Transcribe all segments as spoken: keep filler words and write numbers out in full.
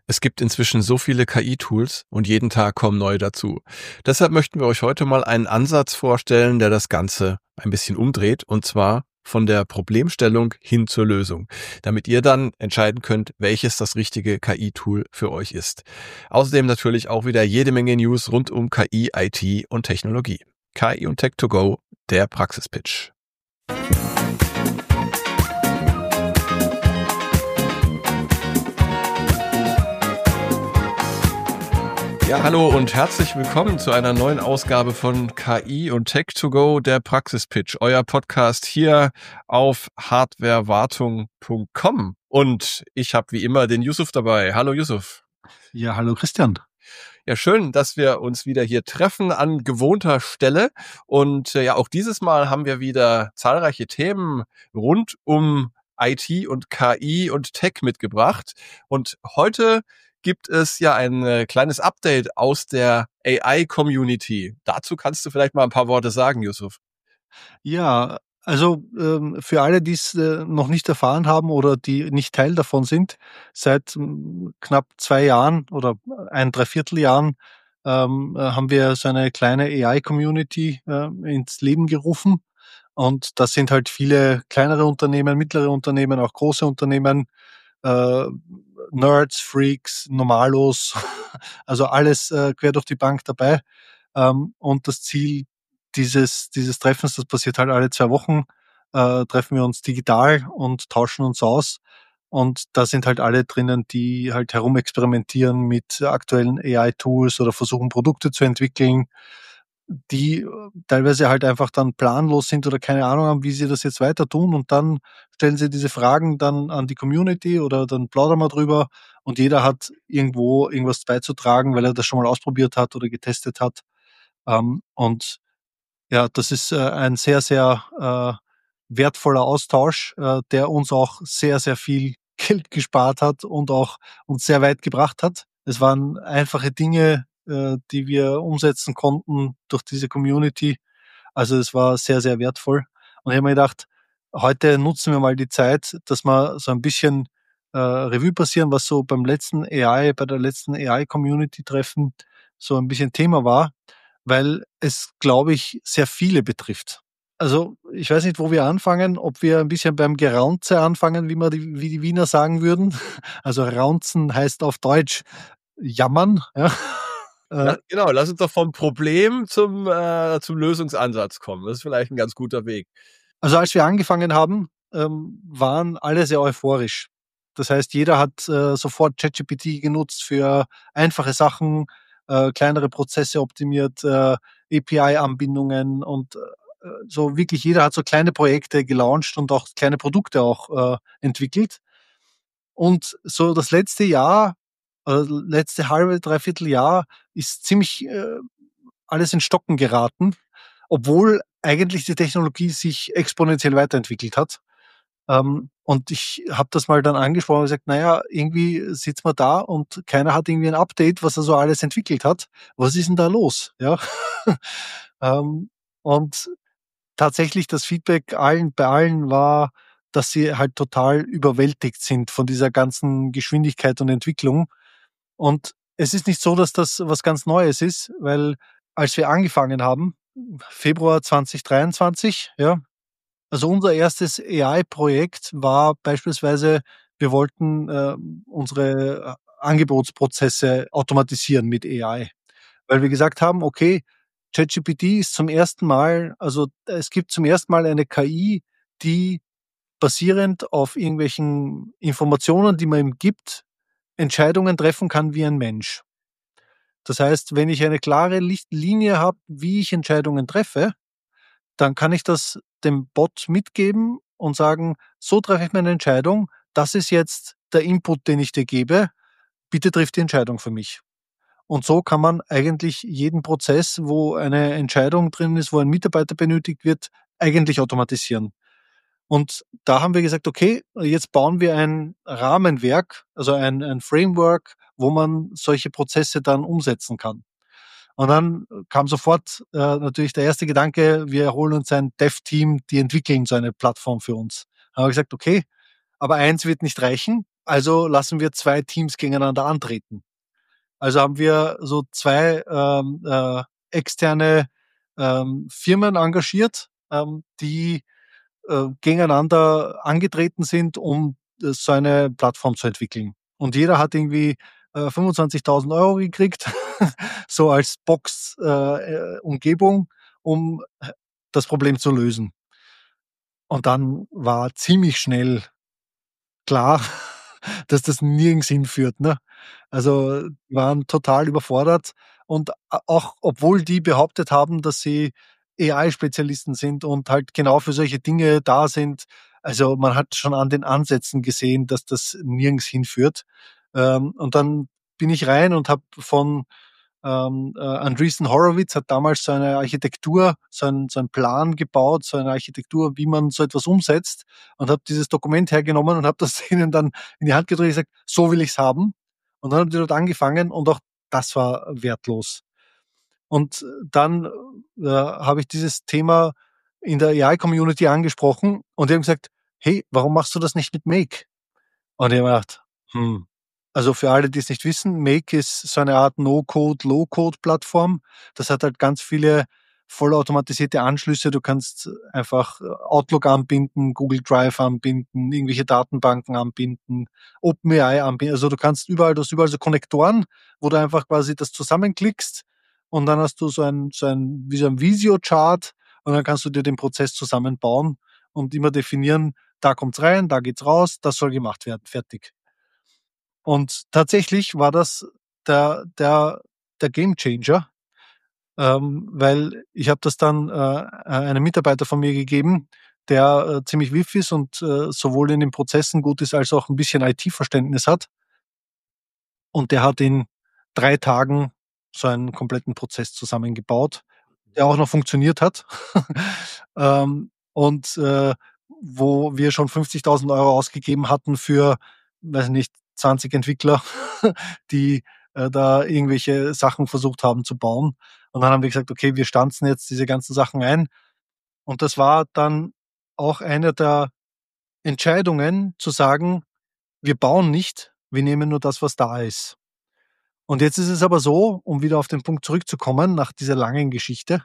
Es gibt inzwischen so viele K I-Tools und jeden Tag kommen neue dazu. Deshalb möchten wir euch heute mal einen Ansatz vorstellen, der das Ganze ein bisschen umdreht, und zwar von der Problemstellung hin zur Lösung, damit ihr dann entscheiden könnt, welches das richtige K I-Tool für euch ist. Außerdem natürlich auch wieder jede Menge News rund um K I, I T und Technologie. K I und Tech to go, der Praxispitch. Ja, hallo und herzlich willkommen zu einer neuen Ausgabe von K I und Tech to go, der Praxispitch, euer Podcast hier auf hardwarewartung punkt com. Und ich habe wie immer den Yusuf dabei. Hallo Yusuf. Ja, hallo Christian. Ja, schön, dass wir uns wieder hier treffen an gewohnter Stelle. Und äh, ja, auch dieses Mal haben wir wieder zahlreiche Themen rund um I T und K I und Tech mitgebracht. Und heute gibt es ja ein äh, kleines Update aus der A I-Community. Dazu kannst du vielleicht mal ein paar Worte sagen, Yusuf. Ja, also ähm, für alle, die es äh, noch nicht erfahren haben oder die nicht Teil davon sind, seit ähm, knapp zwei Jahren oder ein Dreivierteljahren ähm, äh, haben wir so eine kleine A I-Community äh, ins Leben gerufen. Und das sind halt viele kleinere Unternehmen, mittlere Unternehmen, auch große Unternehmen, äh, Nerds, Freaks, Normalos, also alles äh, quer durch die Bank dabei. Ähm, und das Ziel dieses, dieses Treffens, das passiert halt alle zwei Wochen, äh, treffen wir uns digital und tauschen uns aus. Und da sind halt alle drinnen, die halt herumexperimentieren mit aktuellen A I-Tools oder versuchen Produkte zu entwickeln, die teilweise halt einfach dann planlos sind oder keine Ahnung haben, wie sie das jetzt weiter tun. Und dann stellen sie diese Fragen dann an die Community oder dann plaudern wir drüber und jeder hat irgendwo irgendwas beizutragen, weil er das schon mal ausprobiert hat oder getestet hat. Ähm, und ja, das ist äh, ein sehr, sehr äh, wertvoller Austausch, äh, der uns auch sehr, sehr viel Geld gespart hat und auch uns sehr weit gebracht hat. Es waren einfache Dinge, äh, die wir umsetzen konnten durch diese Community. Also es war sehr, sehr wertvoll. Und ich habe mir gedacht, heute nutzen wir mal die Zeit, dass wir so ein bisschen äh, Revue passieren, was so beim letzten A I, bei der letzten A I-Community-Treffen so ein bisschen Thema war, weil es, glaube ich, sehr viele betrifft. Also ich weiß nicht, wo wir anfangen, ob wir ein bisschen beim Geraunze anfangen, wie man die, wie die Wiener sagen würden. Also Raunzen heißt auf Deutsch jammern. Ja. Ja, genau, lass uns doch vom Problem zum, äh, zum Lösungsansatz kommen. Das ist vielleicht ein ganz guter Weg. Also als wir angefangen haben, ähm, waren alle sehr euphorisch. Das heißt, jeder hat äh, sofort ChatGPT genutzt für einfache Sachen, äh, kleinere Prozesse optimiert, äh, A P I-Anbindungen und äh, so wirklich jeder hat so kleine Projekte gelauncht und auch kleine Produkte auch äh, entwickelt. Und so das letzte Jahr, äh, letzte halbe, dreiviertel Jahr ist ziemlich äh, alles in Stocken geraten, obwohl eigentlich die Technologie sich exponentiell weiterentwickelt hat. Ähm, und ich habe das mal dann angesprochen und gesagt, naja, irgendwie sitzt man da und keiner hat irgendwie ein Update, was er so alles entwickelt hat. Was ist denn da los? Ja. ähm, und tatsächlich das Feedback allen, bei allen war, dass sie halt total überwältigt sind von dieser ganzen Geschwindigkeit und Entwicklung. Und es ist nicht so, dass das was ganz Neues ist, weil als wir angefangen haben, Februar zwanzig dreiundzwanzig, ja, also unser erstes A I-Projekt war beispielsweise, wir wollten äh, unsere Angebotsprozesse automatisieren mit A I, weil wir gesagt haben, okay, ChatGPT ist zum ersten Mal, also es gibt zum ersten Mal eine K I, die basierend auf irgendwelchen Informationen, die man ihm gibt, Entscheidungen treffen kann wie ein Mensch. Das heißt, wenn ich eine klare Linie habe, wie ich Entscheidungen treffe, dann kann ich das dem Bot mitgeben und sagen, so treffe ich meine Entscheidung, das ist jetzt der Input, den ich dir gebe, bitte triff die Entscheidung für mich. Und so kann man eigentlich jeden Prozess, wo eine Entscheidung drin ist, wo ein Mitarbeiter benötigt wird, eigentlich automatisieren. Und da haben wir gesagt, okay, jetzt bauen wir ein Rahmenwerk, also ein, ein Framework, wo man solche Prozesse dann umsetzen kann. Und dann kam sofort äh, natürlich der erste Gedanke, wir holen uns ein Dev-Team, die entwickeln so eine Plattform für uns. Da haben wir gesagt, okay, aber eins wird nicht reichen. also lassen wir zwei Teams gegeneinander antreten. Also haben wir so zwei ähm, äh, externe ähm, Firmen engagiert, ähm, die äh, gegeneinander angetreten sind, um äh, so eine Plattform zu entwickeln. Und jeder hat irgendwie äh, fünfundzwanzigtausend Euro gekriegt, so als Box-Umgebung, um äh, das Problem zu lösen. Und dann war ziemlich schnell klar, dass das nirgends hinführt, ne? Also, die waren total überfordert und a auch obwohl die behauptet haben, dass sie A I-Spezialisten sind und halt genau für solche Dinge da sind. Also, man hat schon an den Ansätzen gesehen, dass das nirgends hinführt. Ähm, und dann bin ich rein und habe von ähm, äh, Andreessen Horowitz hat damals so eine Architektur, so 'n so 'n Plan gebaut, so eine Architektur, wie man so etwas umsetzt und habe dieses Dokument hergenommen und habe das ihnen dann in die Hand gedrückt und gesagt: „So will ich's haben.“ Und dann haben die dort angefangen und auch das war wertlos. Und dann, äh, habe ich dieses Thema in der A I-Community angesprochen und die haben gesagt: „Hey, warum machst du das nicht mit Make?“ Und ich habe mir gedacht, hm, also für alle, die es nicht wissen, Make ist so eine Art No-Code, Low-Code-Plattform. Das hat halt ganz viele vollautomatisierte Anschlüsse. Du kannst einfach äh, Outlook anbinden, Google Drive anbinden, irgendwelche Datenbanken anbinden, OpenAI anbinden. Also du kannst überall, du hast überall so Konnektoren, wo du einfach quasi das zusammenklickst und dann hast du so ein, so ein, wie so ein Visio-Chart und dann kannst du dir den Prozess zusammenbauen und immer definieren, da kommt's rein, da geht's raus, das soll gemacht werden, fertig. Und tatsächlich war das der der der Gamechanger, ähm, weil ich habe das dann äh, einem Mitarbeiter von mir gegeben, der äh, ziemlich wiff ist und äh, sowohl in den Prozessen gut ist, als auch ein bisschen I T-Verständnis hat. Und der hat in drei Tagen so einen kompletten Prozess zusammengebaut, der auch noch funktioniert hat. Ähm, und, äh, wo wir schon fünfzigtausend Euro ausgegeben hatten für, weiß ich nicht, zwanzig Entwickler, die, äh, da irgendwelche Sachen versucht haben zu bauen. Und dann haben wir gesagt: „Okay, wir stanzen jetzt diese ganzen Sachen ein.“ Und das war dann auch eine der Entscheidungen zu sagen: „Wir bauen nicht, wir nehmen nur das, was da ist.“ Und jetzt ist es aber so, um wieder auf den Punkt zurückzukommen, nach dieser langen Geschichte,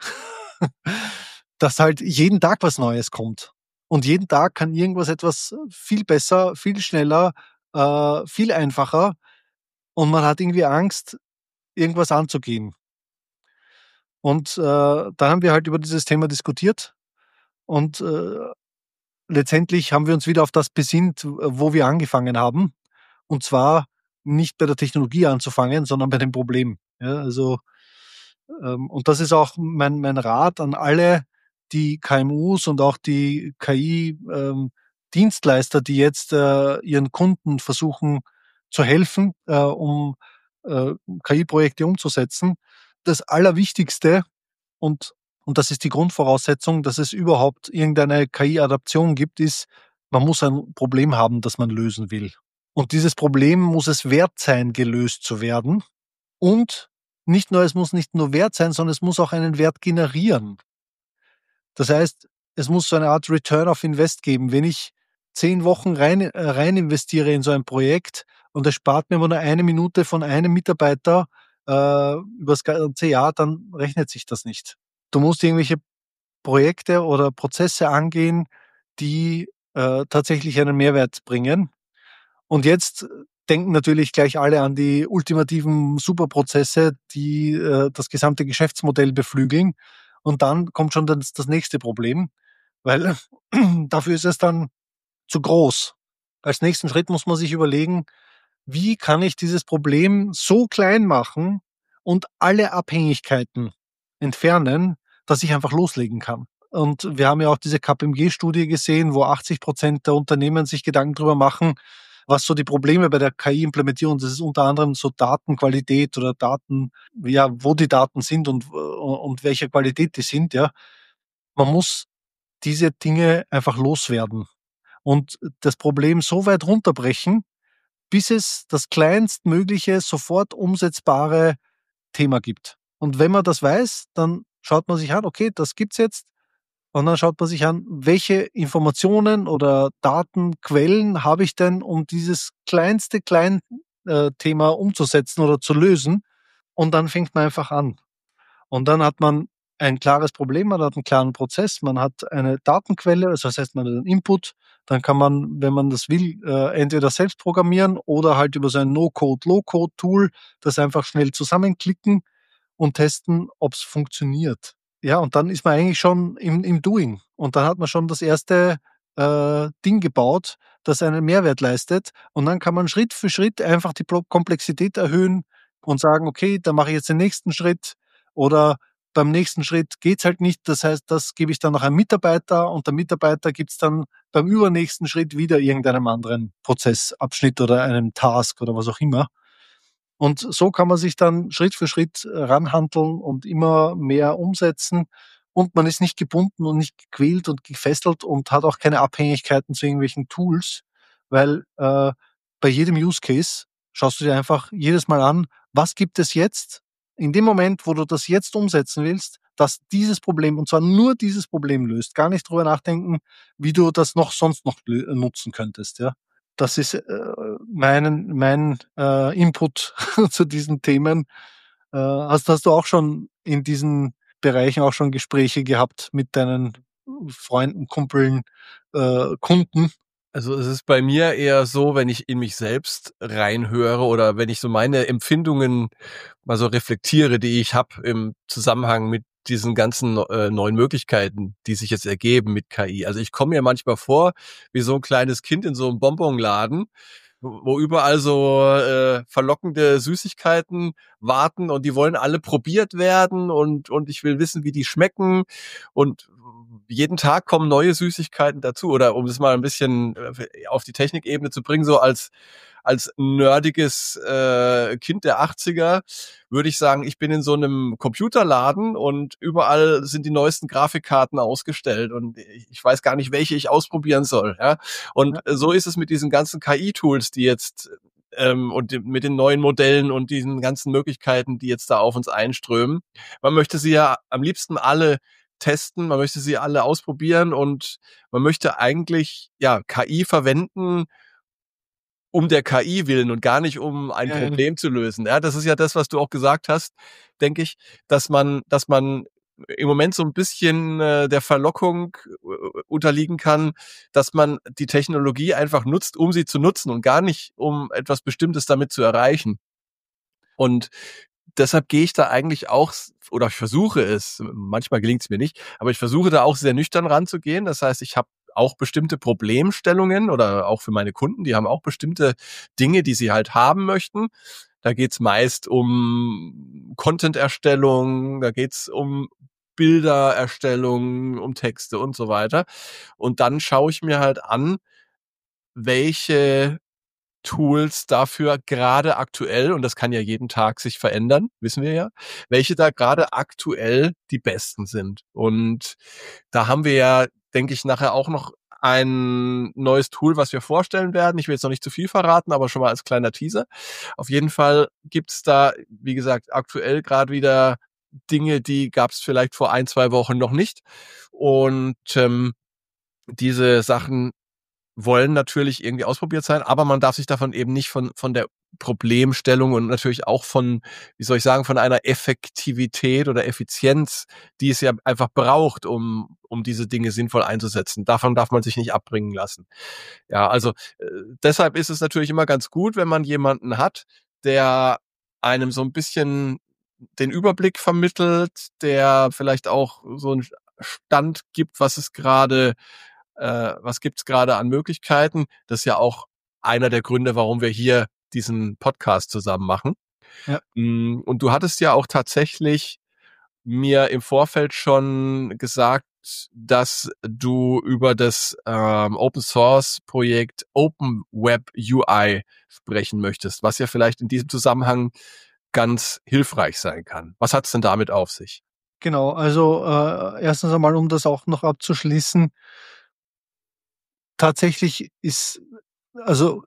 dass halt jeden Tag was Neues kommt. Und jeden Tag kann irgendwas etwas viel besser, viel schneller, äh, viel einfacher und man hat irgendwie Angst, irgendwas anzugehen. Und, äh, dann haben wir halt über dieses Thema diskutiert und, äh, letztendlich haben wir uns wieder auf das besinnt, wo wir angefangen haben. Und zwar nicht bei der Technologie anzufangen, sondern bei dem Problem. Ja, also Ähm, und das ist auch mein mein Rat an alle die K M Us und auch die K I, ähm, Dienstleister, die jetzt, äh, ihren Kunden versuchen zu helfen, äh, um, äh, K I-Projekte umzusetzen. Das Allerwichtigste und und das ist die Grundvoraussetzung, dass es überhaupt irgendeine K I-Adaption gibt, ist, man muss ein Problem haben, das man lösen will. Und dieses Problem muss es wert sein, gelöst zu werden. Und nicht nur es muss nicht nur wert sein, sondern es muss auch einen Wert generieren. Das heißt, es muss so eine Art Return of Invest geben. Wenn ich zehn Wochen rein äh, rein investiere in so ein Projekt und es spart mir aber nur eine Minute von einem Mitarbeiter, äh, übers ganze Jahr, dann rechnet sich das nicht. Du musst irgendwelche Projekte oder Prozesse angehen, die, äh, tatsächlich einen Mehrwert bringen. Und jetzt denken natürlich gleich alle an die ultimativen Superprozesse, die äh, das gesamte Geschäftsmodell beflügeln. Und dann kommt schon das, das nächste Problem, weil dafür ist es dann zu groß. Als nächsten Schritt muss man sich überlegen, wie kann ich dieses Problem so klein machen und alle Abhängigkeiten entfernen, dass ich einfach loslegen kann. Und wir haben ja auch diese K P M G-Studie gesehen, wo achtzig Prozent der Unternehmen sich Gedanken darüber machen, was so die Probleme bei der K I-Implementierung, das ist unter anderem so Datenqualität oder Daten, ja, wo die Daten sind und, äh, und welcher Qualität die sind, ja. Man muss diese Dinge einfach loswerden und das Problem so weit runterbrechen, bis es das kleinstmögliche, sofort umsetzbare Thema gibt. Und wenn man das weiß, dann schaut man sich an, okay, das gibt's jetzt. Und dann schaut man sich an, welche Informationen oder Datenquellen habe ich denn, um dieses kleinste klein äh, Thema umzusetzen oder zu lösen. Und dann fängt man einfach an. Und dann hat man ein klares Problem, man hat einen klaren Prozess, man hat eine Datenquelle, also das heißt, man hat einen Input, dann kann man, wenn man das will, äh, entweder selbst programmieren oder halt über so ein No-Code, Low-Code-Tool das einfach schnell zusammenklicken und testen, ob es funktioniert. Ja, und dann ist man eigentlich schon im, im Doing. Und dann hat man schon das erste äh, Ding gebaut, das einen Mehrwert leistet. Und dann kann man Schritt für Schritt einfach die Pro- Komplexität erhöhen und sagen, okay, dann mache ich jetzt den nächsten Schritt. Oder beim nächsten Schritt geht's halt nicht. Das heißt, das gebe ich dann noch einem Mitarbeiter und der Mitarbeiter gibt's dann beim übernächsten Schritt wieder irgendeinem anderen Prozessabschnitt oder einem Task oder was auch immer. Und so kann man sich dann Schritt für Schritt äh, ranhandeln und immer mehr umsetzen. Und man ist nicht gebunden und nicht gequält und gefesselt und hat auch keine Abhängigkeiten zu irgendwelchen Tools, weil äh, bei jedem Use Case schaust du dir einfach jedes Mal an, was gibt es jetzt in dem Moment, wo du das jetzt umsetzen willst, dass dieses Problem, und zwar nur dieses Problem löst, gar nicht drüber nachdenken, wie du das noch sonst noch lö- nutzen könntest, ja. Das ist äh, mein, mein äh, Input zu diesen Themen. Äh, hast, hast du auch schon in diesen Bereichen auch schon Gespräche gehabt mit deinen Freunden, Kumpeln, äh, Kunden? Also es ist bei mir eher so, wenn ich in mich selbst reinhöre oder wenn ich so meine Empfindungen mal so reflektiere, die ich habe im Zusammenhang mit diesen ganzen äh, neuen Möglichkeiten, die sich jetzt ergeben mit K I. Also ich komme mir manchmal vor wie so ein kleines Kind in so einem Bonbonladen, wo wo überall so äh, verlockende Süßigkeiten warten und die wollen alle probiert werden und und ich will wissen, wie die schmecken und jeden Tag kommen neue Süßigkeiten dazu. Oder um es mal ein bisschen äh, auf die Technikebene zu bringen, so als als nerdiges äh, Kind der achtziger würde ich sagen, ich bin in so einem Computerladen und überall sind die neuesten Grafikkarten ausgestellt und ich weiß gar nicht, welche ich ausprobieren soll. Ja? Und Ja, so ist es mit diesen ganzen K I-Tools, die jetzt ähm, und mit den neuen Modellen und diesen ganzen Möglichkeiten, die jetzt da auf uns einströmen. Man möchte sie ja am liebsten alle testen, man möchte sie alle ausprobieren und man möchte eigentlich ja K I verwenden, um der K I willen und gar nicht um ein ja, ja, Problem zu lösen. Ja, das ist ja das, was du auch gesagt hast, denke ich, dass man, dass man im Moment so ein bisschen äh, der Verlockung äh, unterliegen kann, dass man die Technologie einfach nutzt, um sie zu nutzen und gar nicht, um etwas Bestimmtes damit zu erreichen. Und deshalb gehe ich da eigentlich auch, oder ich versuche es, manchmal gelingt es mir nicht, aber ich versuche da auch sehr nüchtern ranzugehen. Das heißt, ich habe auch bestimmte Problemstellungen oder auch für meine Kunden, die haben auch bestimmte Dinge, die sie halt haben möchten. Da geht's meist um Content-Erstellung, da geht's um Bildererstellung, um Texte und so weiter. Und dann schaue ich mir halt an, welche Tools dafür gerade aktuell, und das kann ja jeden Tag sich verändern, wissen wir ja, welche da gerade aktuell die besten sind. Und da haben wir ja, denke ich, nachher auch noch ein neues Tool, was wir vorstellen werden. Ich will jetzt noch nicht zu viel verraten, aber schon mal als kleiner Teaser. Auf jeden Fall gibt's da, wie gesagt, aktuell gerade wieder Dinge, die gab's vielleicht vor ein, zwei Wochen noch nicht. Und ähm, diese Sachen wollen natürlich irgendwie ausprobiert sein, aber man darf sich davon eben nicht von von der Problemstellung und natürlich auch von, wie soll ich sagen, von einer Effektivität oder Effizienz, die es ja einfach braucht, um um diese Dinge sinnvoll einzusetzen. Davon darf man sich nicht abbringen lassen. Ja, also äh, deshalb ist es natürlich immer ganz gut, wenn man jemanden hat, der einem so ein bisschen den Überblick vermittelt, der vielleicht auch so einen Stand gibt, was es gerade äh, was gibt's gerade an Möglichkeiten. Das ist ja auch einer der Gründe, warum wir hier diesen Podcast zusammen machen. ja. Mm, Und du hattest ja auch tatsächlich mir im Vorfeld schon gesagt, dass du über das ähm, Open Source Projekt Open Web U I sprechen möchtest, was ja vielleicht in diesem Zusammenhang ganz hilfreich sein kann. Was hat's denn damit auf sich? Genau, also äh, erstens einmal, um das auch noch abzuschließen, tatsächlich ist, also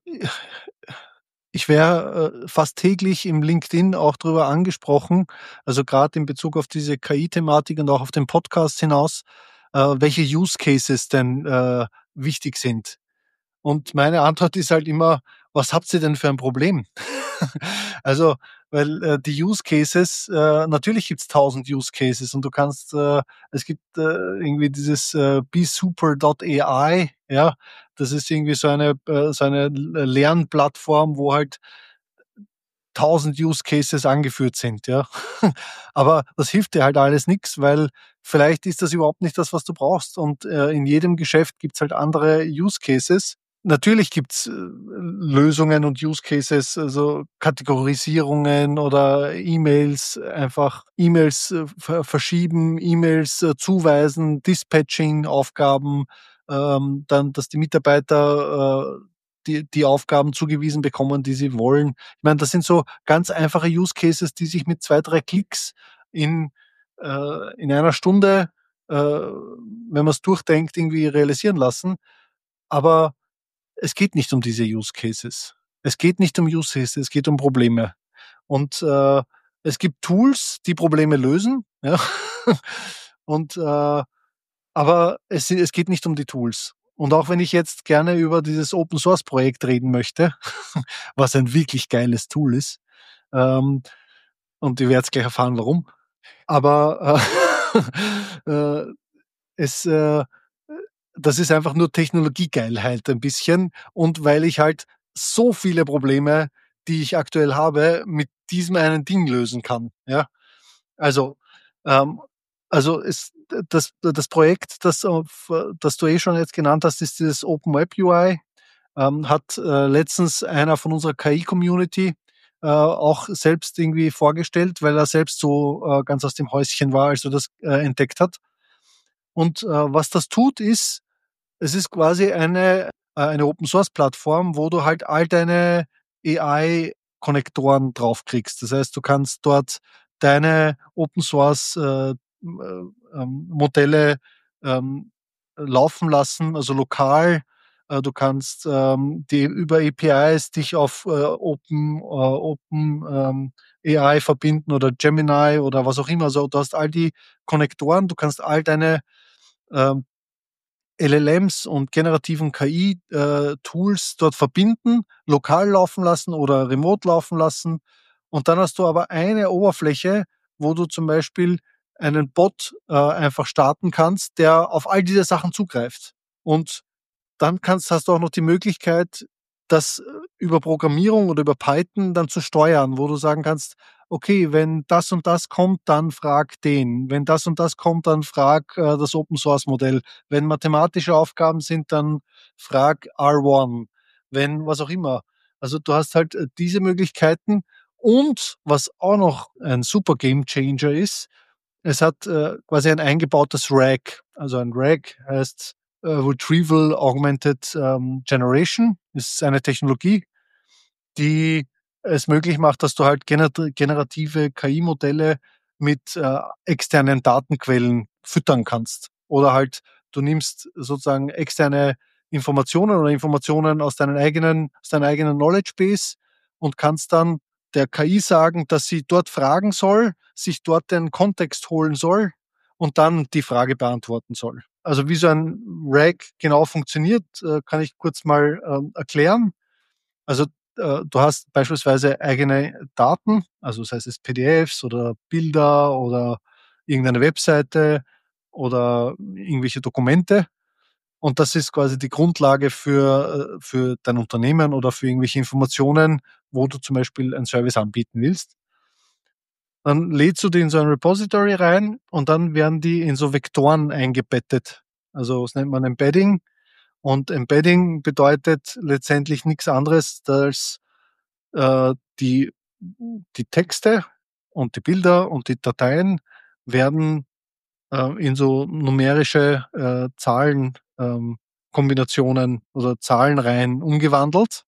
ich wäre äh, fast täglich im LinkedIn auch drüber angesprochen, also gerade in Bezug auf diese K I-Thematik und auch auf den Podcast hinaus, äh, welche Use Cases denn äh, wichtig sind. Und meine Antwort ist halt immer, was habt ihr denn für ein Problem? Also, weil äh, die Use Cases, äh, natürlich gibt's tausend Use Cases und du kannst, äh, es gibt äh, irgendwie dieses äh, besuper Punkt A I, ja, das ist irgendwie so eine äh, so eine Lernplattform, wo halt tausend Use Cases angeführt sind, ja. Aber das hilft dir halt alles nix, weil vielleicht ist das überhaupt nicht das, was du brauchst. Und äh, in jedem Geschäft gibt's halt andere Use Cases. Natürlich gibt's äh, Lösungen und Use Cases, also Kategorisierungen oder E-Mails, einfach E-Mails äh, ver verschieben, E-Mails äh, zuweisen, Dispatching-Aufgaben, ähm, dann, dass die Mitarbeiter äh, die, die Aufgaben zugewiesen bekommen, die sie wollen. Ich meine, das sind so ganz einfache Use Cases, die sich mit zwei, drei Klicks in, äh, in einer Stunde, äh, wenn man es durchdenkt, irgendwie realisieren lassen. Aber es geht nicht um diese Use Cases. Es geht nicht um Use Cases, es geht um Probleme. Und äh, es gibt Tools, die Probleme lösen. Ja? Und äh, aber es, es geht nicht um die Tools. Und auch wenn ich jetzt gerne über dieses Open Source Projekt reden möchte, was ein wirklich geiles Tool ist, ähm, und ihr werdet gleich erfahren, warum. Aber äh, äh, es, äh, das ist einfach nur Technologiegeilheit ein bisschen. Und weil ich halt so viele Probleme, die ich aktuell habe, mit diesem einen Ding lösen kann. Ja, also, ähm, also ist das, das Projekt, das, auf, das du eh schon jetzt genannt hast, ist dieses Open Web U I. Ähm, hat äh, letztens einer von unserer K I-Community äh, auch selbst irgendwie vorgestellt, weil er selbst so äh, ganz aus dem Häuschen war, als er das äh, entdeckt hat. Und äh, was das tut, ist, es ist quasi eine, äh, eine Open-Source-Plattform, wo du halt all deine A I-Konnektoren draufkriegst. Das heißt, du kannst dort deine Open-Source äh, ähm, Modelle ähm, laufen lassen, also lokal. Äh, du kannst ähm, die über A P Is dich auf äh, Open, äh, Open ähm, A I verbinden oder Gemini oder was auch immer. Also du hast all die Konnektoren, du kannst all deine ähm, L L Ms und generativen K I-Tools äh, dort verbinden, lokal laufen lassen oder remote laufen lassen. Und dann hast du aber eine Oberfläche, wo du zum Beispiel einen Bot äh, einfach starten kannst, der auf all diese Sachen zugreift. Und dann kannst, hast du auch noch die Möglichkeit, das äh, über Programmierung oder über Python dann zu steuern, wo du sagen kannst, okay, wenn das und das kommt, dann frag den. Wenn das und das kommt, dann frag äh, das Open Source Modell. Wenn mathematische Aufgaben sind, dann frag R eins. Wenn was auch immer. Also du hast halt äh, diese Möglichkeiten. Und was auch noch ein super Game Changer ist, es hat äh, quasi ein eingebautes R A G. Also ein R A G heißt äh, Retrieval Augmented ähm, Generation. Ist eine Technologie, die es möglich macht, dass du halt gener generative K I-Modelle mit äh, externen Datenquellen füttern kannst. Oder halt du nimmst sozusagen externe Informationen oder Informationen aus deinen eigenen, aus deiner eigenen Knowledge Base und kannst dann der K I sagen, dass sie dort fragen soll, sich dort den Kontext holen soll und dann die Frage beantworten soll. Also wie so ein R A G genau funktioniert, äh, kann ich kurz mal ähm, erklären. Also äh, du hast beispielsweise eigene Daten, also sei es P D Fs oder Bilder oder irgendeine Webseite oder irgendwelche Dokumente. Und das ist quasi die Grundlage für, äh, für dein Unternehmen oder für irgendwelche Informationen, wo du zum Beispiel einen Service anbieten willst. Dann lädst du die in so ein Repository rein und dann werden die in so Vektoren eingebettet. Also das nennt man Embedding. Und Embedding bedeutet letztendlich nichts anderes als äh, die, die Texte und die Bilder und die Dateien werden äh, in so numerische äh, Zahlen ähm, Kombinationen oder Zahlenreihen umgewandelt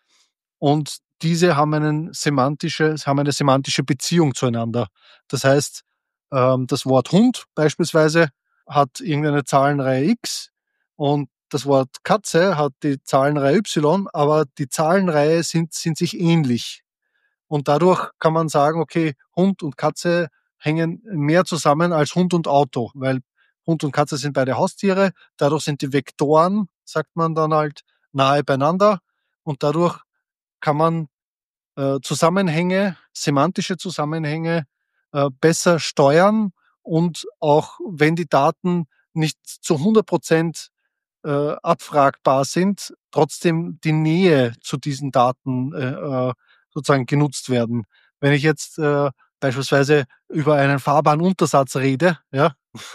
und diese haben einen semantische, haben eine semantische Beziehung zueinander. Das heißt, ähm, das Wort Hund beispielsweise hat irgendeine Zahlenreihe X und das Wort Katze hat die Zahlenreihe Y, aber die Zahlenreihe sind, sind sich ähnlich. Und dadurch kann man sagen, okay, Hund und Katze hängen mehr zusammen als Hund und Auto, weil Hund und Katze sind beide Haustiere. Dadurch sind die Vektoren, sagt man dann halt, nahe beieinander. Und dadurch kann man äh, Zusammenhänge, semantische Zusammenhänge äh, besser steuern und auch wenn die Daten nicht zu hundert Prozent äh, abfragbar sind, trotzdem die Nähe zu diesen Daten äh, äh, sozusagen genutzt werden. Wenn ich jetzt äh, beispielsweise über einen Fahrbahnuntersatz rede, ja,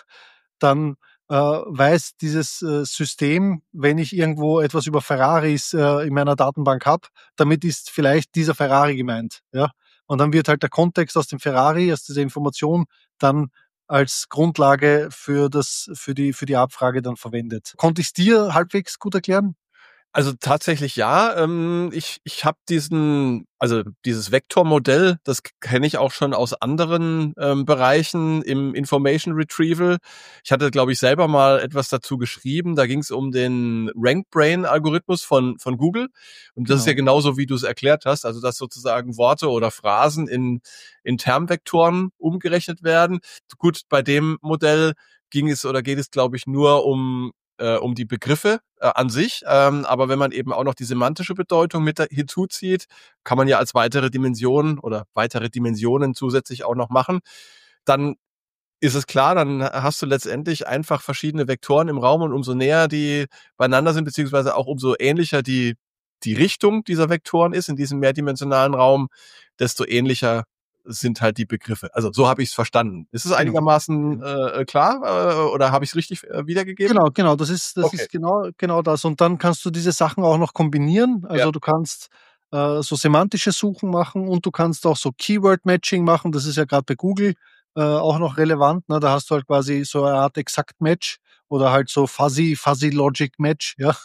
dann äh, weiß dieses äh, System, wenn ich irgendwo etwas über Ferraris äh, in meiner Datenbank habe, damit ist vielleicht dieser Ferrari gemeint. Ja? Und dann wird halt der Kontext aus dem Ferrari, aus dieser Information, dann als Grundlage für, das, für, die, für die Abfrage dann verwendet. Konnte ich es dir halbwegs gut erklären? Also tatsächlich ja. Ähm, ich ich habe diesen, also dieses Vektormodell, das kenne ich auch schon aus anderen ähm, Bereichen im Information Retrieval. Ich hatte, glaube ich, selber mal etwas dazu geschrieben. Da ging es um den RankBrain-Algorithmus von von Google. Und das ist ja Genau. genauso, wie du es erklärt hast. Also dass sozusagen Worte oder Phrasen in in Termvektoren umgerechnet werden. Gut, bei dem Modell ging es oder geht es, glaube ich, nur um äh, um die Begriffe äh, an sich. Ähm, aber wenn man eben auch noch die semantische Bedeutung mit da, hinzuzieht, kann man ja als weitere Dimension oder weitere Dimensionen zusätzlich auch noch machen. Dann ist es klar, dann hast du letztendlich einfach verschiedene Vektoren im Raum und umso näher die beieinander sind, beziehungsweise auch umso ähnlicher die, die Richtung dieser Vektoren ist in diesem mehrdimensionalen Raum, desto ähnlicher sind halt die Begriffe. Also so habe ich es verstanden. Ist es Genau. einigermaßen äh, klar äh, oder habe ich es richtig äh, wiedergegeben? Genau, genau, das ist das Okay. ist genau genau das. Und dann kannst du diese Sachen auch noch kombinieren. Ja. Also, du kannst, äh, so semantische Suchen machen und du kannst auch so Keyword-Matching machen. Das ist ja grad bei Google, äh, auch noch relevant, ne? Da hast du halt quasi so eine Art Exakt-Match oder halt so Fuzzy Fuzzy Logic Match, ja?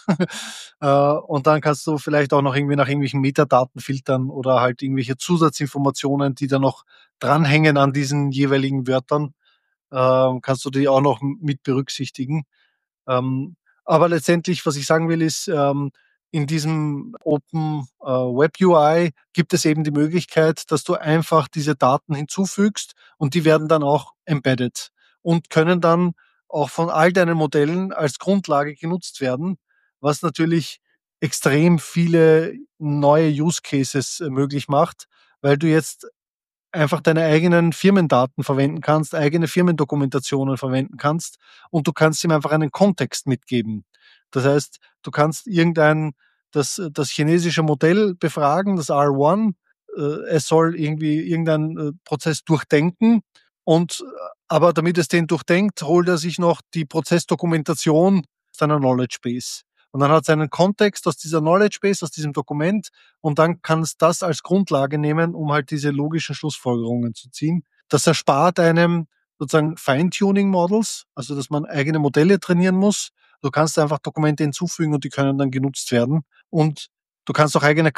Äh, und dann kannst du vielleicht auch noch irgendwie nach irgendwelchen Metadaten filtern oder halt irgendwelche Zusatzinformationen, die da noch dranhängen an diesen jeweiligen Wörtern, ähm, kannst du die auch noch m mit berücksichtigen. Ähm, aber letztendlich, was ich sagen will, ist, ähm, in diesem Open äh, Web U I gibt es eben die Möglichkeit, dass du einfach diese Daten hinzufügst und die werden dann auch embedded und können dann auch von all deinen Modellen als Grundlage genutzt werden, was natürlich extrem viele neue Use Cases äh, möglich macht, weil du jetzt einfach deine eigenen Firmendaten verwenden kannst, eigene Firmendokumentationen verwenden kannst und du kannst ihm einfach einen Kontext mitgeben. Das heißt, du kannst irgendein das das chinesische Modell befragen, das R eins, äh, es soll irgendwie irgendeinen äh, Prozess durchdenken und äh, aber damit es den durchdenkt, holt er sich noch die Prozessdokumentation seiner Knowledge Base. Und dann hat es einen Kontext aus dieser Knowledge Base, aus diesem Dokument und dann kannst das als Grundlage nehmen, um halt diese logischen Schlussfolgerungen zu ziehen. Das erspart einem sozusagen Feintuning-Models, also dass man eigene Modelle trainieren muss. Du kannst einfach Dokumente hinzufügen und die können dann genutzt werden. Und du kannst auch eigene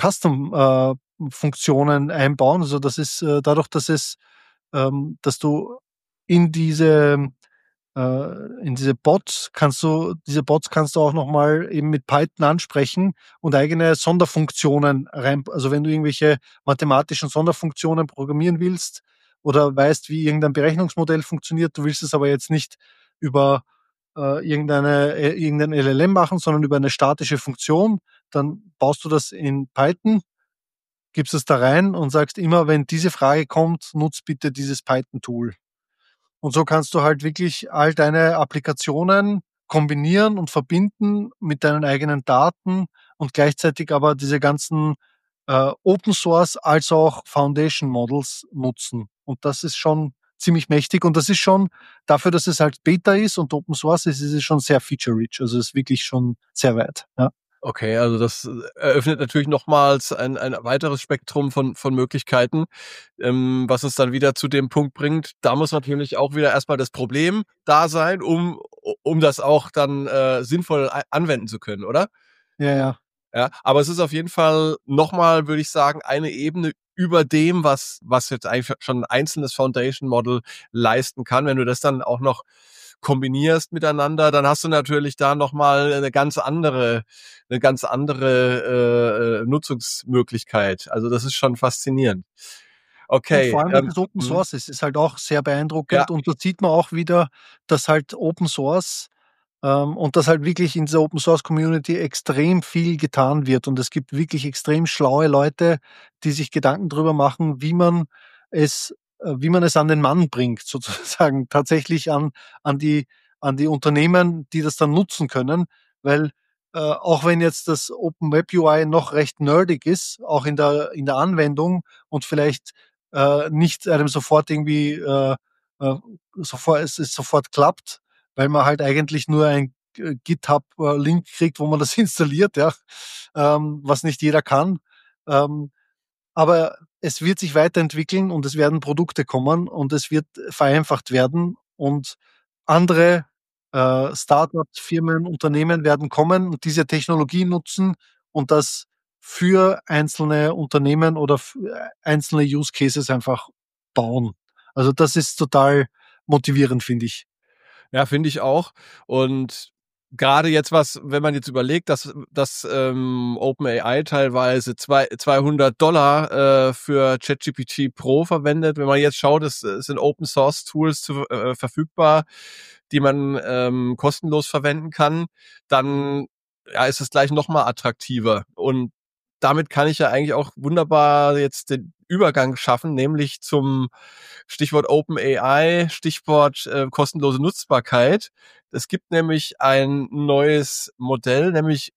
Custom-Funktionen einbauen. Also das ist äh, dadurch, dass es, ähm, dass du in diese äh, in diese Bots kannst du diese Bots kannst du auch noch mal eben mit Python ansprechen und eigene Sonderfunktionen rein, also wenn du irgendwelche mathematischen Sonderfunktionen programmieren willst oder weißt, wie irgendein Berechnungsmodell funktioniert, du willst es aber jetzt nicht über äh, irgendeine äh, irgendein L L M machen, sondern über eine statische Funktion, dann baust du das in Python, gibst es da rein und sagst immer, wenn diese Frage kommt, nutz bitte dieses Python-Tool. Und so kannst du halt wirklich all deine Applikationen kombinieren und verbinden mit deinen eigenen Daten und gleichzeitig aber diese ganzen äh, Open Source als auch Foundation Models nutzen. Und das ist schon ziemlich mächtig und das ist schon dafür, dass es halt Beta ist und Open Source ist, ist es schon sehr feature rich. Also es ist wirklich schon sehr weit. Ja. Okay, also das äh, eröffnet natürlich nochmals ein, ein weiteres Spektrum von, von Möglichkeiten, ähm, was uns dann wieder zu dem Punkt bringt. Da muss natürlich auch wieder erstmal das Problem da sein, um, um das auch dann äh, sinnvoll a- anwenden zu können, oder? Ja, ja. Ja, aber es ist auf jeden Fall nochmal, würde ich sagen, eine Ebene über dem, was, was jetzt eigentlich schon ein einzelnes Foundation Model leisten kann. Wenn du das dann auch noch kombinierst miteinander, dann hast du natürlich da nochmal eine ganz andere, eine ganz andere äh, äh, Nutzungsmöglichkeit. Also das ist schon faszinierend. Und Okay, vor allem, dass ähm, es Open mhm. Source ist, ist halt auch sehr Ja. beeindruckend. Und da sieht man auch wieder, dass halt Open Source ähm, und dass halt wirklich in dieser Open Source Community extrem viel getan wird. Und es gibt wirklich extrem schlaue Leute, die sich Gedanken drüber machen, wie man es, äh, wie man es an den Mann bringt, sozusagen tatsächlich an, an die, an die Unternehmen, die das dann nutzen können. Weil äh, auch wenn jetzt das Open Web U I noch recht nerdig ist, auch in der, in der Anwendung und vielleicht äh, nicht einem sofort irgendwie äh, äh, sofort, es ist sofort klappt, weil man halt eigentlich nur ein äh, GitHub-Link kriegt, wo man das installiert, ja, ähm, was nicht jeder kann. Ähm, aber es wird sich weiterentwickeln und es werden Produkte kommen und es wird vereinfacht werden und andere äh, Startups, Firmen, Unternehmen werden kommen und diese Technologie nutzen und das für einzelne Unternehmen oder für einzelne Use Cases einfach bauen. Also das ist total motivierend, finde ich. Ja, finde ich auch. Und gerade jetzt was, wenn man jetzt überlegt, dass, dass ähm, OpenAI teilweise zwei, zweihundert Dollar äh, für ChatGPT Pro verwendet. Wenn man jetzt schaut, es, es sind Open Source Tools zu, äh, verfügbar, die man ähm, kostenlos verwenden kann, dann ja, ist es gleich nochmal attraktiver. Und damit kann ich ja eigentlich auch wunderbar jetzt den Übergang schaffen, nämlich zum Stichwort OpenAI, Stichwort äh, kostenlose Nutzbarkeit. Es gibt nämlich ein neues Modell, nämlich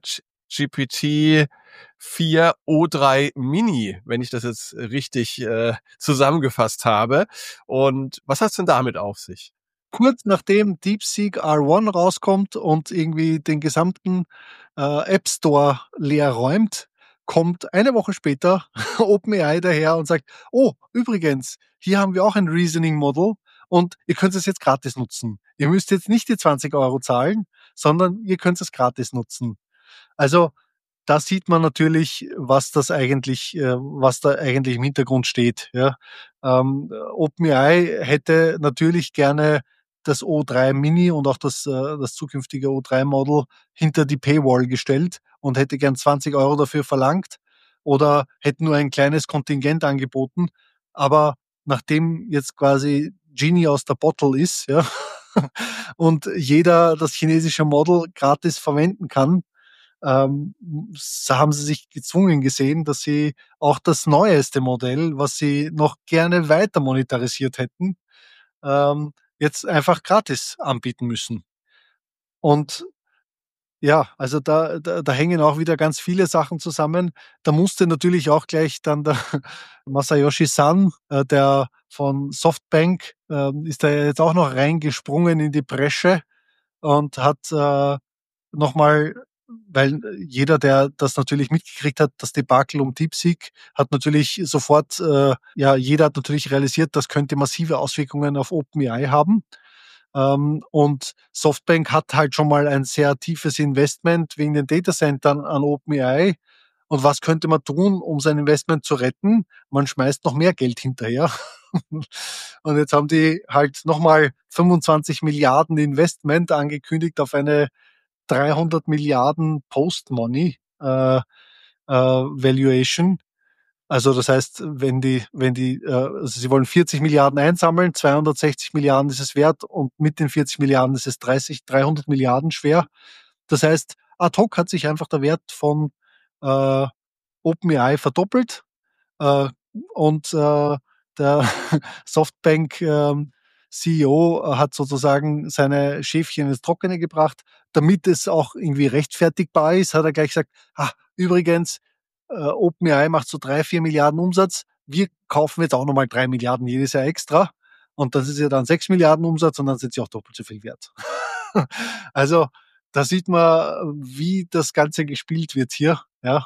ChatGPT vier O drei Mini, wenn ich das jetzt richtig äh, zusammengefasst habe. Und was hat's denn damit auf sich? Kurz nachdem DeepSeek R eins rauskommt und irgendwie den gesamten äh, App Store leer räumt, kommt eine Woche später OpenAI daher und sagt, oh, übrigens, hier haben wir auch ein Reasoning Model und ihr könnt es jetzt gratis nutzen. Ihr müsst jetzt nicht die zwanzig Euro zahlen, sondern ihr könnt es gratis nutzen. Also da sieht man natürlich, was das eigentlich, äh, was da eigentlich im Hintergrund steht. Ja. Ähm, OpenAI hätte natürlich gerne das O drei Mini und auch das, äh, das zukünftige O drei Model hinter die Paywall gestellt und hätte gern zwanzig Euro dafür verlangt oder hätte nur ein kleines Kontingent angeboten. Aber nachdem jetzt quasi Genie aus der Bottle ist, ja, und jeder das chinesische Model gratis verwenden kann, ähm, haben sie sich gezwungen gesehen, dass sie auch das neueste Modell, was sie noch gerne weiter monetarisiert hätten, ähm, jetzt einfach gratis anbieten müssen. Und ja, also da, da, da hängen auch wieder ganz viele Sachen zusammen. Da musste natürlich auch gleich dann der Masayoshi Son, äh, der von Softbank, äh, ist da jetzt auch noch reingesprungen in die Bresche und hat äh, nochmal, weil jeder, der das natürlich mitgekriegt hat, das Debakel um DeepSeek, hat natürlich sofort, äh, ja, jeder hat natürlich realisiert, das könnte massive Auswirkungen auf OpenAI haben. Ähm, und Softbank hat halt schon mal ein sehr tiefes Investment wegen den Datacentern an OpenAI. Und was könnte man tun, um sein Investment zu retten? Man schmeißt noch mehr Geld hinterher. Und jetzt haben die halt nochmal fünfundzwanzig Milliarden Investment angekündigt auf eine dreihundert Milliarden Post-Money äh, äh, Valuation. Also das heißt, wenn die, wenn die, äh, also sie wollen vierzig Milliarden einsammeln, zweihundertsechzig Milliarden ist es wert und mit den vierzig Milliarden ist es dreißig, dreihundert Milliarden schwer. Das heißt, ad hoc hat sich einfach der Wert von äh, OpenAI verdoppelt äh, und äh, der Softbank ähm, C E O hat sozusagen seine Schäfchen ins Trockene gebracht, damit es auch irgendwie rechtfertigbar ist, hat er gleich gesagt, ah, übrigens, äh, OpenAI macht so drei, vier Milliarden Umsatz, wir kaufen jetzt auch nochmal drei Milliarden jedes Jahr extra und das ist ja dann sechs Milliarden Umsatz und dann sind sie auch doppelt so viel wert. Also da sieht man, wie das Ganze gespielt wird hier, ja.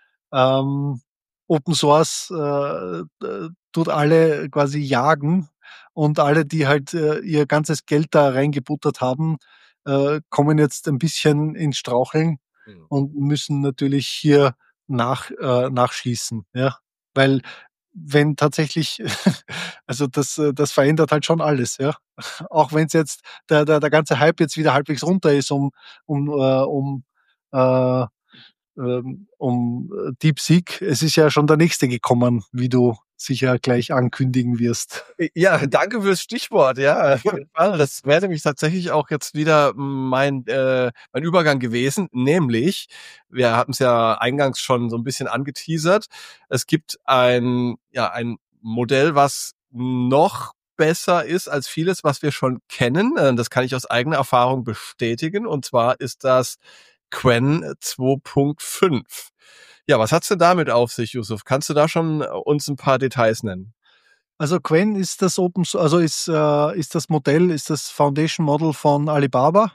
Ähm, Open Source äh, äh, tut alle quasi jagen und alle, die halt äh, ihr ganzes Geld da reingebuttert haben, äh, kommen jetzt ein bisschen ins Straucheln Mhm. und müssen natürlich hier nach, äh, nachschießen, ja. Weil wenn tatsächlich, also das, äh, das verändert halt schon alles, ja. Auch wenn es jetzt der, der, der ganze Hype jetzt wieder halbwegs runter ist um, um, äh, um äh, ähm, um äh, DeepSeek. Es ist ja schon der nächste gekommen, wie du sicher gleich ankündigen wirst. Ja, danke fürs Stichwort. Ja, auf jeden Fall. Das wäre nämlich tatsächlich auch jetzt wieder mein äh, mein Übergang gewesen. Nämlich, wir hatten es ja eingangs schon so ein bisschen angeteasert. Es gibt ein ja ein Modell, was noch besser ist als vieles, was wir schon kennen. Äh, Das kann ich aus eigener Erfahrung bestätigen. Und zwar ist das Qwen zwei Punkt fünf. Ja, was hat's denn damit auf sich, Yusuf? Kannst du da schon uns ein paar Details nennen? Also Qwen ist das Open, also ist, äh, ist das Modell, ist das Foundation Model von Alibaba.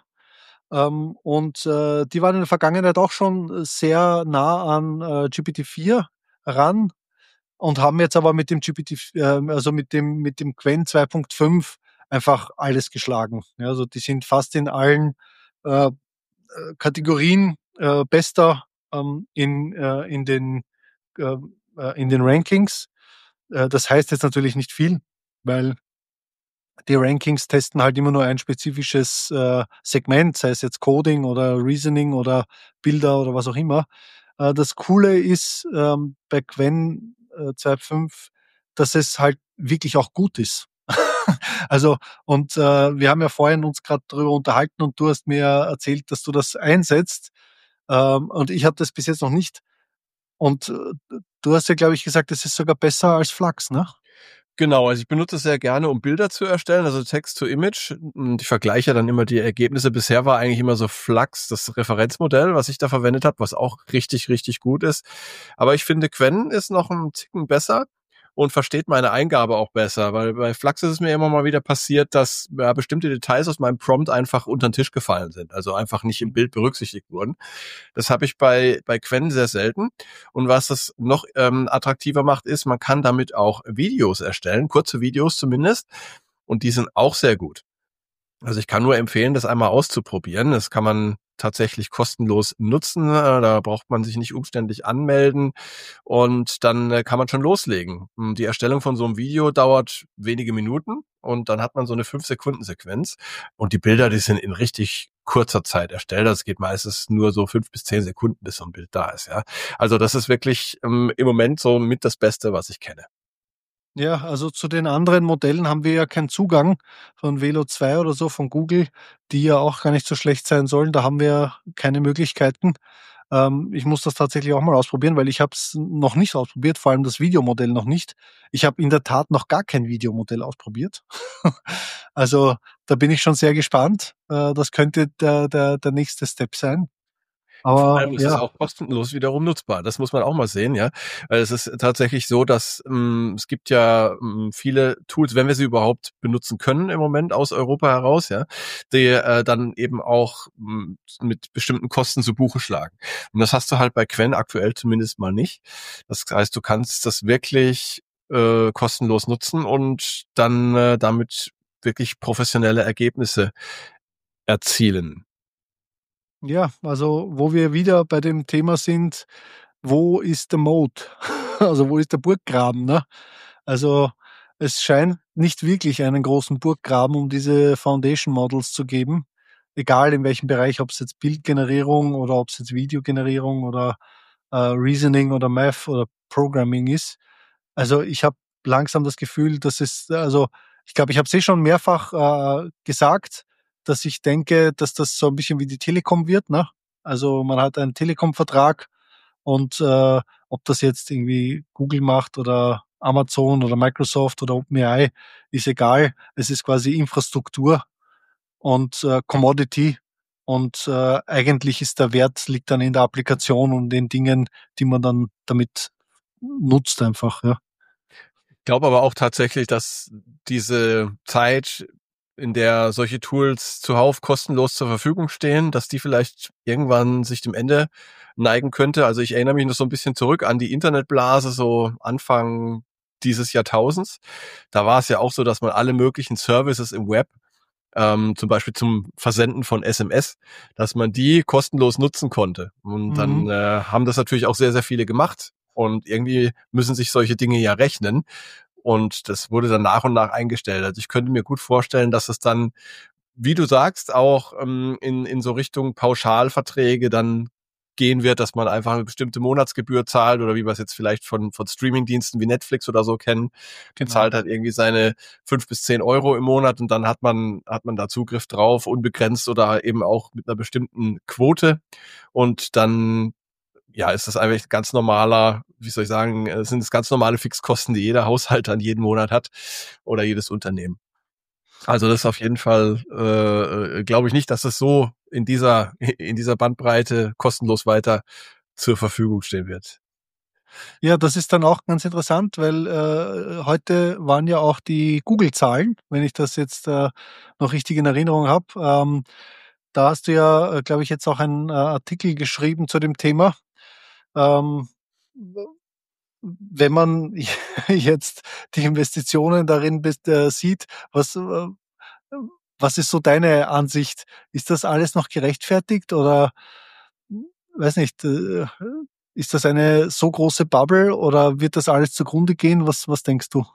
Ähm, und äh, die waren in der Vergangenheit auch schon sehr nah an äh, G P T vier ran und haben jetzt aber mit dem G P T, äh, also mit dem, mit dem Qwen zwei Punkt fünf einfach alles geschlagen. Ja, also die sind fast in allen äh, äh, Kategorien äh, bester ähm, in, äh, in, den, äh, äh, in den Rankings. Äh, das heißt jetzt natürlich nicht viel, weil die Rankings testen halt immer nur ein spezifisches äh, Segment, sei es jetzt Coding oder Reasoning oder Bilder oder was auch immer. Äh, das Coole ist ähm, bei Qwen äh, zwei Punkt fünf, dass es halt wirklich auch gut ist. Also, und äh, wir haben ja vorhin uns gerade darüber unterhalten und du hast mir erzählt, dass du das einsetzt. Ähm, und ich habe das bis jetzt noch nicht. Und äh, du hast ja, glaube ich, gesagt, es ist sogar besser als Flux, ne? Genau, also ich benutze es sehr gerne, um Bilder zu erstellen, also Text to Image. Und ich vergleiche dann immer die Ergebnisse. Bisher war eigentlich immer so Flux das Referenzmodell, was ich da verwendet habe, was auch richtig, richtig gut ist. Aber ich finde, Qwen ist noch ein Ticken besser und versteht meine Eingabe auch besser, weil bei Flux ist es mir immer mal wieder passiert, dass ja, bestimmte Details aus meinem Prompt einfach unter den Tisch gefallen sind, also einfach nicht im Bild berücksichtigt wurden. Das habe ich bei bei Qwen sehr selten. Und was das noch ähm, attraktiver macht, ist, man kann damit auch Videos erstellen, kurze Videos zumindest. Und die sind auch sehr gut. Also ich kann nur empfehlen, das einmal auszuprobieren. Das kann man tatsächlich kostenlos nutzen. Äh, Da braucht man sich nicht umständlich anmelden und dann äh, kann man schon loslegen. Hm, Die Erstellung von so einem Video dauert wenige Minuten und dann hat man so eine fünf Sekunden Sequenz und die Bilder, die sind in richtig kurzer Zeit erstellt. Das geht meistens nur so fünf bis zehn Sekunden, bis so ein Bild da ist. Ja, also das ist wirklich ähm, im Moment so mit das Beste, was ich kenne. Ja, also zu den anderen Modellen haben wir ja keinen Zugang von Velo zwei oder so von Google, die ja auch gar nicht so schlecht sein sollen. Da haben wir keine Möglichkeiten. Ähm, ich muss das tatsächlich auch mal ausprobieren, weil ich habe es noch nicht ausprobiert, vor allem das Videomodell noch nicht. Ich habe in der Tat noch gar kein Videomodell ausprobiert. Also da bin ich schon sehr gespannt. Äh, das könnte der, der, der nächste Step sein. Vor Aber allem ist es ja, auch kostenlos wiederum nutzbar. Das muss man auch mal sehen, ja. Weil es ist tatsächlich so, dass ähm, es gibt ja ähm, viele Tools, wenn wir sie überhaupt benutzen können im Moment aus Europa heraus, ja, die äh, dann eben auch ähm, mit bestimmten Kosten zu Buche schlagen. Und das hast du halt bei Qwen aktuell zumindest mal nicht. Das heißt, du kannst das wirklich äh, kostenlos nutzen und dann äh, damit wirklich professionelle Ergebnisse erzielen. ja, also wo wir wieder bei dem Thema sind, wo ist der Moat? Also wo ist der Burggraben, ne? Also es scheint nicht wirklich einen großen Burggraben um diese Foundation Models zu geben. Egal in welchem Bereich, ob es jetzt Bildgenerierung oder ob es jetzt Videogenerierung oder äh, Reasoning oder Math oder Programming ist. Also ich habe langsam das Gefühl, dass es, also ich glaube, ich habe es eh schon mehrfach äh, gesagt, dass ich denke, dass das so ein bisschen wie die Telekom wird, ne? Also man hat einen Telekom-Vertrag und äh, ob das jetzt irgendwie Google macht oder Amazon oder Microsoft oder OpenAI, ist egal. Es ist quasi Infrastruktur und äh, Commodity. Und äh, eigentlich ist der Wert liegt dann in der Applikation und den Dingen, die man dann damit nutzt einfach, ja. Ich glaube aber auch tatsächlich, dass diese Zeit, in der solche Tools zuhauf kostenlos zur Verfügung stehen, dass die vielleicht irgendwann sich dem Ende neigen könnte. Also ich erinnere mich noch so ein bisschen zurück an die Internetblase, so Anfang dieses Jahrtausends. Da war es ja auch so, dass man alle möglichen Services im Web, ähm, zum Beispiel zum Versenden von S M S, dass man die kostenlos nutzen konnte. Und Mhm. dann äh, haben das natürlich auch sehr, sehr viele gemacht. Und irgendwie müssen sich solche Dinge ja rechnen. Und das wurde dann nach und nach eingestellt. Also ich könnte mir gut vorstellen, dass es dann, wie du sagst, auch ähm, in, in so Richtung Pauschalverträge dann gehen wird, dass man einfach eine bestimmte Monatsgebühr zahlt oder wie wir es jetzt vielleicht von, von Streamingdiensten wie Netflix oder so kennen. Man Genau. zahlt halt irgendwie seine fünf bis zehn Euro im Monat und dann hat man, hat man da Zugriff drauf, unbegrenzt oder eben auch mit einer bestimmten Quote. Und dann, ja, ist das einfach ganz normaler, wie soll ich sagen, es sind es ganz normale Fixkosten, die jeder Haushalt dann jeden Monat hat oder jedes Unternehmen. Also das ist auf jeden Fall, äh, äh, glaube ich nicht, dass es so in dieser in dieser Bandbreite kostenlos weiter zur Verfügung stehen wird. Ja, das ist dann auch ganz interessant, weil äh, heute waren ja auch die Google-Zahlen, wenn ich das jetzt äh, noch richtig in Erinnerung habe. Ähm, da hast du ja, äh, glaube ich, jetzt auch einen äh, Artikel geschrieben zu dem Thema. Ähm, wenn man jetzt die Investitionen darin bes- äh, sieht, was, äh, was ist so deine Ansicht? Ist das alles noch gerechtfertigt oder hm, weiß nicht, äh, ist das eine so große Bubble oder wird das alles zugrunde gehen? Was, was denkst du?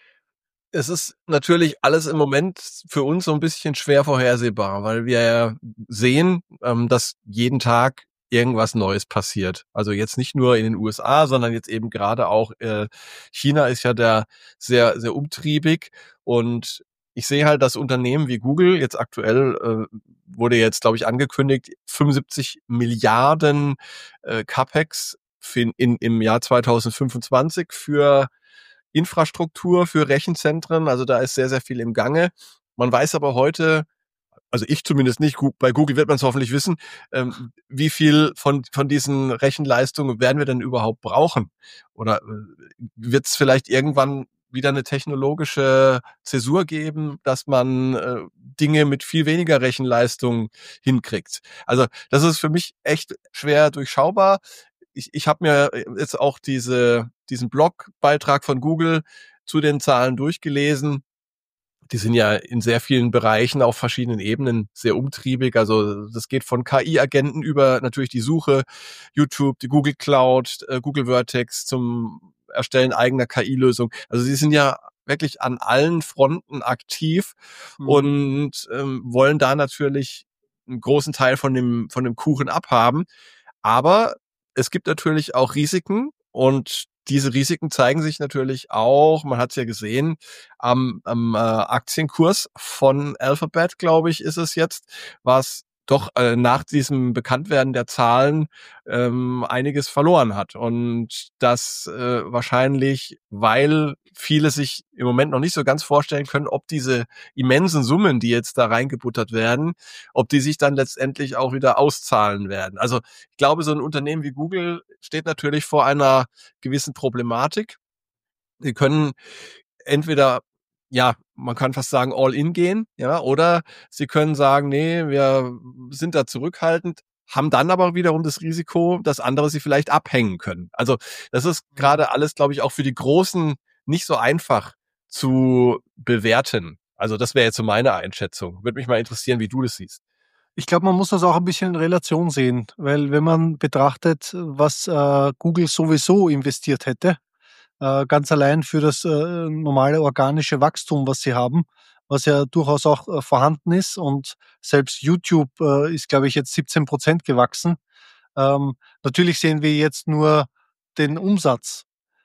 Es ist natürlich alles im Moment für uns so ein bisschen schwer vorhersehbar, weil wir ja sehen, ähm, dass jeden Tag irgendwas Neues passiert. Also jetzt nicht nur in den U S A, sondern jetzt eben gerade auch äh, China ist ja da sehr, sehr umtriebig und ich sehe halt, dass Unternehmen wie Google jetzt aktuell äh, wurde jetzt, glaube ich, angekündigt, fünfundsiebzig Milliarden äh, CapEx für in, im Jahr zweitausendfünfundzwanzig für Infrastruktur für Rechenzentren, also da ist sehr, sehr viel im Gange. Man weiß aber heute, also ich zumindest nicht, bei Google wird man es hoffentlich wissen, ähm, wie viel von, von diesen Rechenleistungen werden wir denn überhaupt brauchen? Oder äh, wird es vielleicht irgendwann wieder eine technologische Zäsur geben, dass man äh, Dinge mit viel weniger Rechenleistung hinkriegt? Also das ist für mich echt schwer durchschaubar. Ich, ich habe mir jetzt auch diese, diesen Blogbeitrag von Google zu den Zahlen durchgelesen. Die sind ja in sehr vielen Bereichen auf verschiedenen Ebenen sehr umtriebig. Also das geht von K I-Agenten über natürlich die Suche, YouTube, die Google Cloud, äh, Google Vertex zum Erstellen eigener K I-Lösungen. Also sie sind ja wirklich an allen Fronten aktiv Mhm. und ähm, wollen da natürlich einen großen Teil von dem, von dem Kuchen abhaben. Aber es gibt natürlich auch Risiken und diese Risiken zeigen sich natürlich auch, man hat es ja gesehen, am, am äh, Aktienkurs von Alphabet, glaube ich, ist es jetzt, was doch äh, nach diesem Bekanntwerden der Zahlen ähm, einiges verloren hat. Und das äh, wahrscheinlich, weil viele sich im Moment noch nicht so ganz vorstellen können, ob diese immensen Summen, die jetzt da reingebuttert werden, ob die sich dann letztendlich auch wieder auszahlen werden. Also ich glaube, so ein Unternehmen wie Google steht natürlich vor einer gewissen Problematik. Sie können entweder, ja, man kann fast sagen, all in gehen, ja, oder sie können sagen, nee, wir sind da zurückhaltend, haben dann aber wiederum das Risiko, dass andere sie vielleicht abhängen können. Also das ist Mhm. gerade alles, glaube ich, auch für die Großen nicht so einfach zu bewerten. Also das wäre jetzt so meine Einschätzung. Würde mich mal interessieren, wie du das siehst. Ich glaube, man muss das auch ein bisschen in Relation sehen, weil wenn man betrachtet, was äh, Google sowieso investiert hätte, äh, ganz allein für das äh, normale organische Wachstum, was sie haben, was ja durchaus auch äh, vorhanden ist. Und selbst YouTube äh, ist, glaube ich, jetzt siebzehn Prozent gewachsen. Ähm, natürlich sehen wir jetzt nur den Umsatz,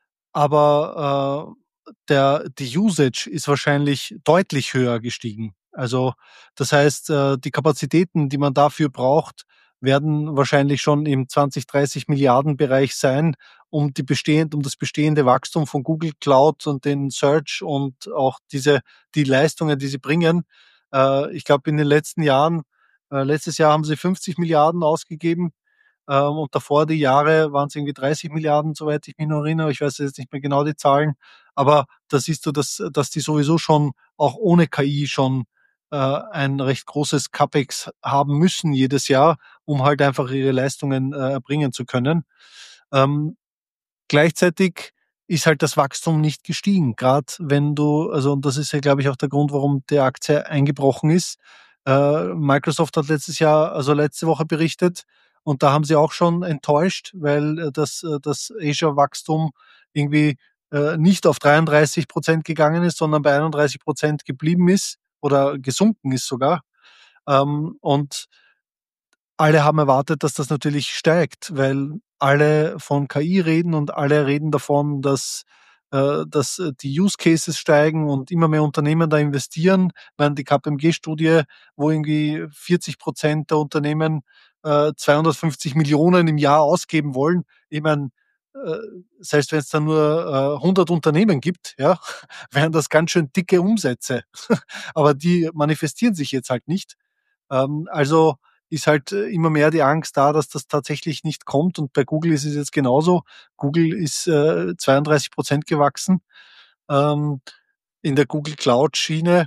aber äh, der, die Usage ist wahrscheinlich deutlich höher gestiegen. Also das heißt, äh, die Kapazitäten, die man dafür braucht, werden wahrscheinlich schon im zwanzig, dreißig Milliarden Bereich sein, um die bestehend, um das bestehende Wachstum von Google Cloud und den Search und auch diese, die Leistungen, die sie bringen. Äh, ich glaube, in den letzten Jahren, äh, letztes Jahr haben sie fünfzig Milliarden ausgegeben. Ähm, und davor die Jahre waren es irgendwie dreißig Milliarden, soweit ich mich noch erinnere. Ich weiß jetzt nicht mehr genau die Zahlen. Aber da siehst du, dass, dass die sowieso schon auch ohne K I schon äh, ein recht großes CapEx haben müssen jedes Jahr, um halt einfach ihre Leistungen äh, erbringen zu können. Ähm, Gleichzeitig ist halt das Wachstum nicht gestiegen. Gerade wenn du, also und das ist ja, glaube ich, auch der Grund, warum die Aktie eingebrochen ist. Äh, Microsoft hat letztes Jahr, also letzte Woche berichtet und da haben sie auch schon enttäuscht, weil äh, das, äh, das Asia-Wachstum irgendwie äh, nicht auf dreiunddreißig Prozent gegangen ist, sondern bei einunddreißig Prozent geblieben ist oder gesunken ist sogar. Ähm, und alle haben erwartet, dass das natürlich steigt, weil alle von K I reden und alle reden davon, dass, äh, dass äh, die Use Cases steigen und immer mehr Unternehmen da investieren. Während die K P M G-Studie, wo irgendwie vierzig Prozent der Unternehmen äh, zweihundertfünfzig Millionen im Jahr ausgeben wollen. Ich meine, äh, selbst wenn es da nur äh, hundert Unternehmen gibt, ja, wären das ganz schön dicke Umsätze. Aber die manifestieren sich jetzt halt nicht. Ähm, also ist halt äh, immer mehr die Angst da, dass das tatsächlich nicht kommt. Und bei Google ist es jetzt genauso. Google ist äh, zweiunddreißig Prozent gewachsen ähm, in der Google Cloud Schiene.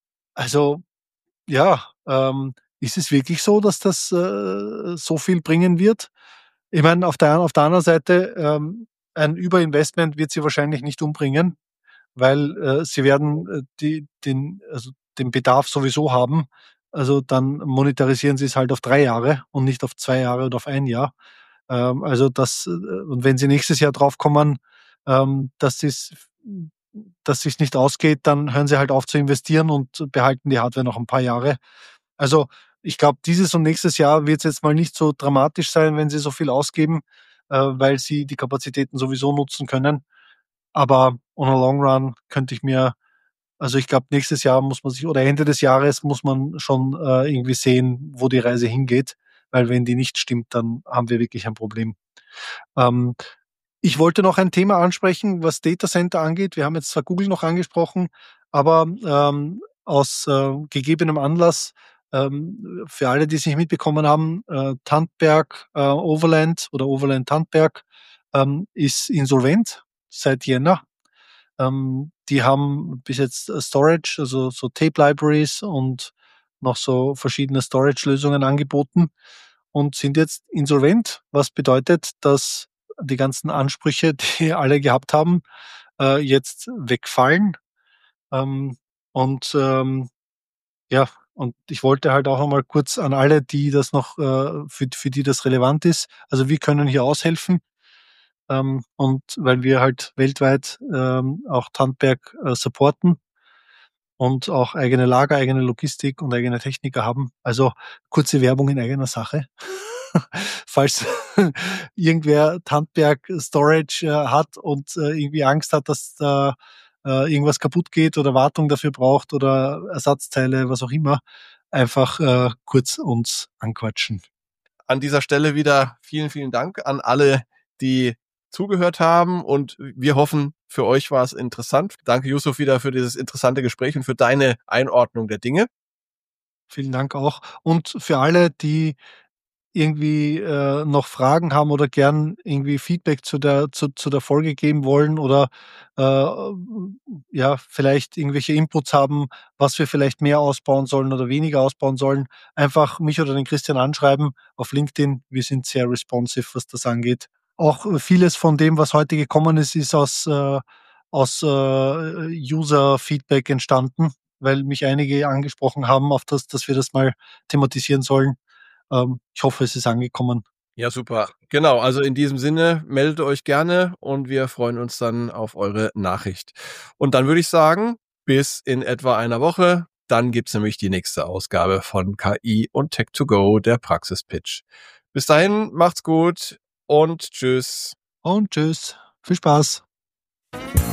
Also ja, ähm, ist es wirklich so, dass das äh, so viel bringen wird? Ich meine, auf der, auf der anderen Seite, ähm, ein Überinvestment wird sie wahrscheinlich nicht umbringen, weil äh, sie werden äh, die, den, also den Bedarf sowieso haben. Also dann monetarisieren sie es halt auf drei Jahre und nicht auf zwei Jahre oder auf ein Jahr. Ähm, also das, äh, und wenn sie nächstes Jahr draufkommen, ähm, dass es dass es nicht ausgeht, dann hören sie halt auf zu investieren und behalten die Hardware noch ein paar Jahre. Also ich glaube, dieses und nächstes Jahr wird es jetzt mal nicht so dramatisch sein, wenn sie so viel ausgeben, äh, weil sie die Kapazitäten sowieso nutzen können. Aber on a long run könnte ich mir, also ich glaube, nächstes Jahr muss man sich, oder Ende des Jahres muss man schon äh, irgendwie sehen, wo die Reise hingeht, weil wenn die nicht stimmt, dann haben wir wirklich ein Problem. Ähm, Ich wollte noch ein Thema ansprechen, was Data Center angeht. Wir haben jetzt zwar Google noch angesprochen, aber ähm, aus äh, gegebenem Anlass, ähm, für alle, die es nicht mitbekommen haben, äh, Tandberg äh, Overland oder Overland Tandberg ähm, ist insolvent seit Jänner. Ähm, die haben bis jetzt äh, Storage, also so Tape Libraries und noch so verschiedene Storage-Lösungen angeboten und sind jetzt insolvent, was bedeutet, dass die ganzen Ansprüche, die alle gehabt haben, äh, jetzt wegfallen. Ähm, und ähm, ja, und ich wollte halt auch einmal kurz an alle, die das noch, äh, für, für die das relevant ist, also wir können hier aushelfen. Ähm, und weil wir halt weltweit ähm, auch Tandberg äh, supporten und auch eigene Lager, eigene Logistik und eigene Techniker haben. Also kurze Werbung in eigener Sache. Falls irgendwer Tandberg Storage äh, hat und äh, irgendwie Angst hat, dass da äh, irgendwas kaputt geht oder Wartung dafür braucht oder Ersatzteile, was auch immer, einfach äh, kurz uns anquatschen. An dieser Stelle wieder vielen, vielen Dank an alle, die zugehört haben, und wir hoffen, für euch war es interessant. Danke, Yusuf, wieder für dieses interessante Gespräch und für deine Einordnung der Dinge. Vielen Dank auch. Und für alle, die irgendwie äh, noch Fragen haben oder gern irgendwie Feedback zu der, zu, zu der Folge geben wollen oder äh, ja, vielleicht irgendwelche Inputs haben, was wir vielleicht mehr ausbauen sollen oder weniger ausbauen sollen, einfach mich oder den Christian anschreiben auf LinkedIn. Wir sind sehr responsive, was das angeht. Auch vieles von dem, was heute gekommen ist, ist aus, äh, aus äh, User-Feedback entstanden, weil mich einige angesprochen haben, auf das, dass wir das mal thematisieren sollen. Ähm, ich hoffe, es ist angekommen. Ja, super. Genau, also in diesem Sinne, meldet euch gerne und wir freuen uns dann auf eure Nachricht. Und dann würde ich sagen, bis in etwa einer Woche. Dann gibt's nämlich die nächste Ausgabe von K I und Tech to Go, der Praxispitch. Bis dahin, macht's gut und tschüss. Und tschüss. Viel Spaß.